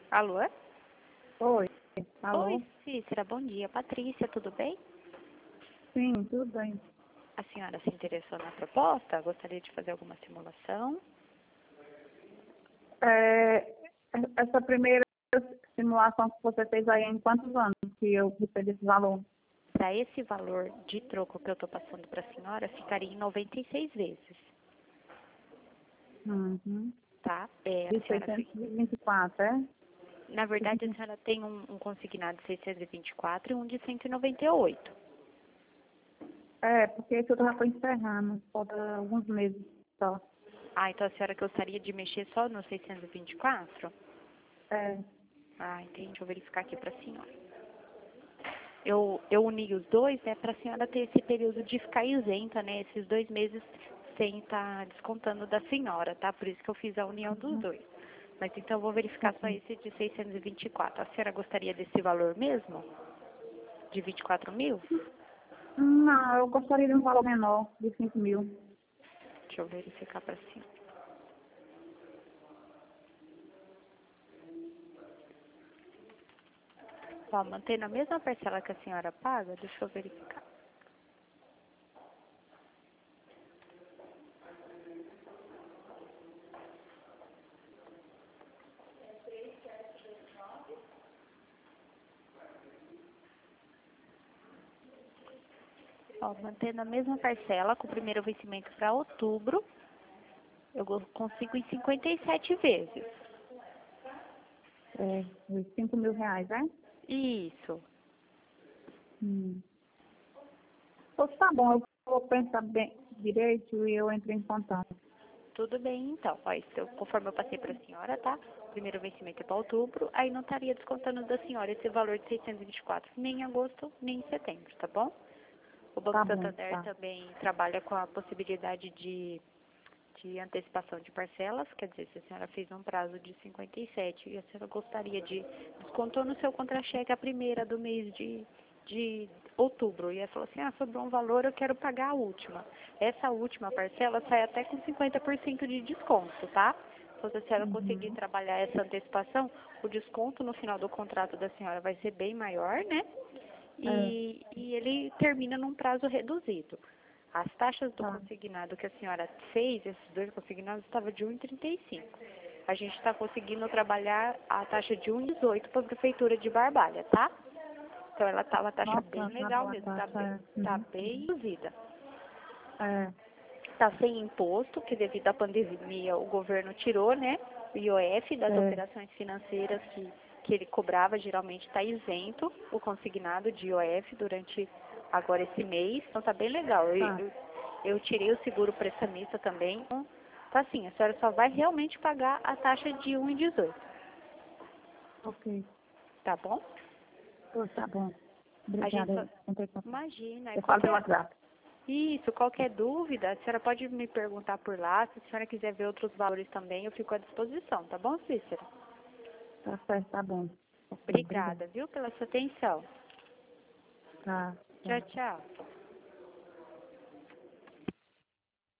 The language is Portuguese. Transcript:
Alô? Oi, alô? Oi, Cícera, bom dia. Patrícia, tudo bem? Sim, tudo bem. A senhora se interessou na proposta? Gostaria de fazer alguma simulação? É, essa primeira simulação que você fez aí, em quantos anos que eu recebi esse valor? Para esse valor de troco que eu estou passando para a senhora, ficaria em 96 vezes, Uhum. tá? De A senhora, 624, é? na verdade, a senhora tem um consignado de 624 e um de 198. É, porque esse eu estava para encerrando, falta alguns meses só. Ah, então a senhora gostaria de mexer só no 624? É, Ah, entendi. Deixa eu verificar aqui para a senhora. Eu uni os dois, né, para a senhora ter esse período de ficar isenta, né, esses 2 meses sem estar descontando da senhora, tá? Por isso que eu fiz a união dos dois. Mas então eu vou verificar só esse de 624. A senhora gostaria desse valor mesmo? De 24 mil? não, eu gostaria de um valor menor, de 5 mil. Deixa eu verificar para a senhora. Ó, mantendo a mesma parcela que a senhora paga, deixa eu verificar. Ó, mantendo a mesma parcela, com o primeiro vencimento para outubro, eu consigo em 57 vezes. É, os 5 mil reais, é? Isso. Hum. Pois tá bom, eu vou pensar bem direito e eu entro em contato. Tudo bem, então. Ó, isso, conforme eu passei para a senhora, tá? Primeiro vencimento é para outubro, aí não estaria descontando da senhora esse valor de 624, nem em agosto, nem em setembro, tá bom? O Banco Tá bom, Santander tá. também trabalha com a possibilidade de antecipação de parcelas, quer dizer, se a senhora fez um prazo de 57 e a senhora gostaria de descontou no seu contra-cheque a primeira do mês de outubro, e ela falou assim, sobrou um valor, eu quero pagar a última. Essa última parcela sai até com 50% de desconto, tá? Então, se a senhora conseguir Uhum. trabalhar essa antecipação, o desconto no final do contrato da senhora vai ser bem maior, né? É, E ele termina num prazo reduzido. As taxas do tá. consignado que a senhora fez, esses dois consignados, estavam de 1,35. A gente está conseguindo trabalhar a taxa de 1,18 para a Prefeitura de Barbalha, tá? Então ela tá uma taxa bem Nossa, tá legal boa a mesmo, taxa, é. tá Uhum. bem reduzida. É, Tá sem imposto, que devido à pandemia o governo tirou, né? O IOF das é. operações financeiras que ele cobrava, geralmente está isento o consignado de IOF durante agora esse mês, então tá bem legal. Tá, Eu tirei o seguro prestamista também, então tá assim, a senhora só vai realmente pagar a taxa de 1,18, ok. tá bom? Pois tá bom. A gente Obrigada, só, eu entrei em contato. imagina, Eu falo pelo WhatsApp. qualquer dúvida, a senhora pode me perguntar por lá. Se a senhora quiser ver outros valores também, eu fico à disposição, tá bom, Cícera? Tá certo, tá bom. Ok, obrigada. Obrigada, viu, pela sua atenção. Tá, Tchau, tá. tchau.